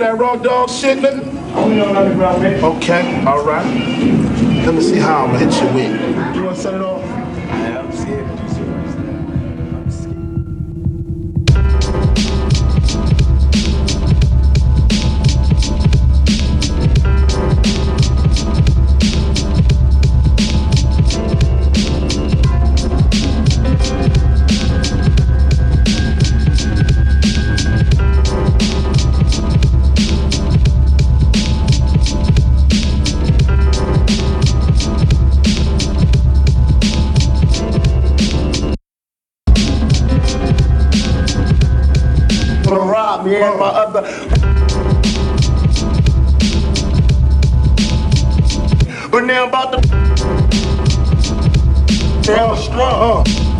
that raw dog shit, nigga? We on underground, man. Okay, all right. Let me see how I'm gonna hit you with. You wanna set it off? I'm scared. Rob me and my other. But now I'm about to. Strong.